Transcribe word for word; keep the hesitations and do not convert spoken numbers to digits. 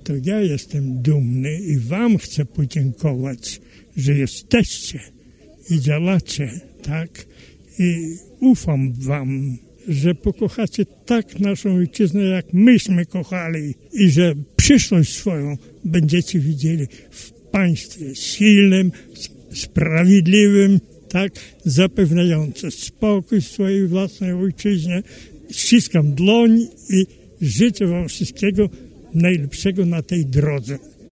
to ja jestem dumny i wam chcę podziękować, że jesteście i działacie, tak? I ufam wam, że pokochacie tak naszą ojczyznę, jak myśmy kochali i że przyszłość swoją będziecie widzieli w państwie silnym, sprawiedliwym, tak, zapewniające spokój w swojej własnej ojczyźnie. Ściskam dłoń i życzę wam wszystkiego najlepszego na tej drodze.